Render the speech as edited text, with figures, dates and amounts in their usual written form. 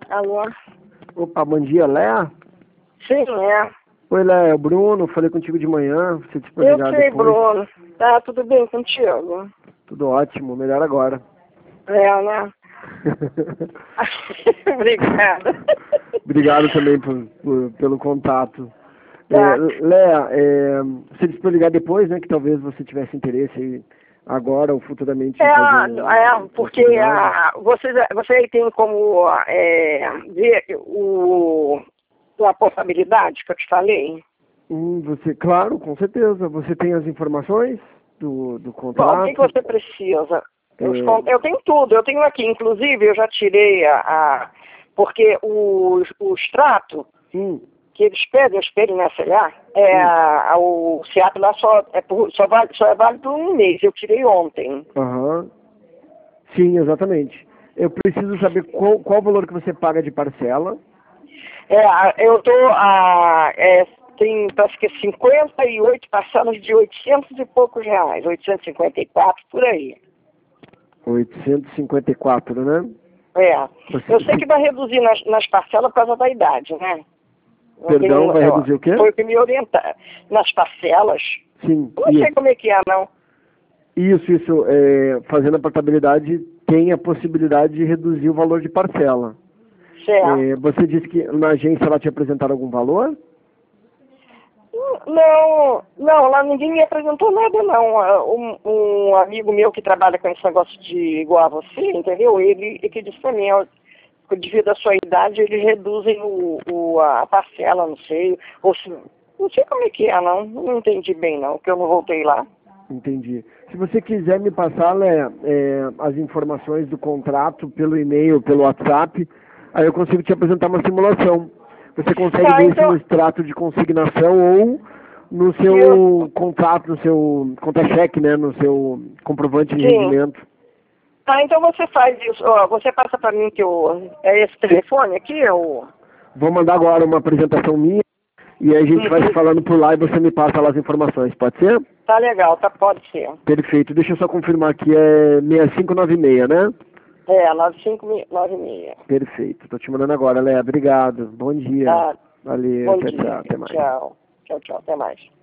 Alô? Opa, bom dia, Léa? Sim, é. Oi, Léa, é o Bruno, falei contigo de manhã, você te Eu ligar sei, depois. Bruno. Tá tudo bem contigo? Tudo ótimo, melhor agora. É, né? Obrigada. Obrigado também pelo contato. Tá. Léa, você disse pra eu ligar depois, né, que talvez você tivesse interesse aí agora ou futuramente em fazer Porque você aí tem como ver a possibilidade que eu te falei? Claro, com certeza. Você tem as informações do Bom, o que contrato? você precisa? É, Eu tenho tudo, eu tenho aqui, inclusive eu já tirei porque o extrato hum, que eles pedem, eu espelho na CA, hum, o SEAP lá só é válido um mês, eu tirei ontem. aham. Sim, exatamente. Eu preciso saber qual o valor que você paga de parcela. Eu tô tem parece que 58 parcelas de 800 e poucos reais, 854 por aí. 854, né? É. Eu sei Se, que vai reduzir nas parcelas por causa da idade, né? Eu perdão, vai reduzir o quê? foi o que me orienta. Nas parcelas, Sim, eu não sei como é que é, não. isso. Fazendo a portabilidade tem a possibilidade de reduzir o valor de parcela. Certo. Você disse que na agência ela te apresentaram algum valor? Não, lá ninguém me apresentou nada, não. Um amigo meu que trabalha com esse negócio de igual a você, entendeu? Ele que disse pra mim, ó, devido à sua idade, eles reduzem a parcela, não sei, não sei como é que é, não entendi bem, não, porque eu não voltei lá. Entendi. Se você quiser me passar, Léa, as informações do contrato pelo e-mail, pelo WhatsApp, aí eu consigo te apresentar uma simulação. Você consegue Tá, ver isso então, no extrato de consignação ou no eu, seu contrato, no seu contra-cheque, né, no seu comprovante de sim. rendimento. Tá, então você faz isso, ó, você passa pra mim que é esse telefone aqui, Vou mandar agora uma apresentação minha e aí a gente vai se Uhum. falando por lá e você me passa lá as informações, pode ser? Tá legal, tá, pode ser. Perfeito. Deixa eu só confirmar aqui, é 6596, né? 9596. Perfeito. Tô te mandando agora, Léa. Obrigado. Bom dia. Tá, Valeu. bom Tchau, tchau. dia. Até mais. Tchau. Tchau, até mais.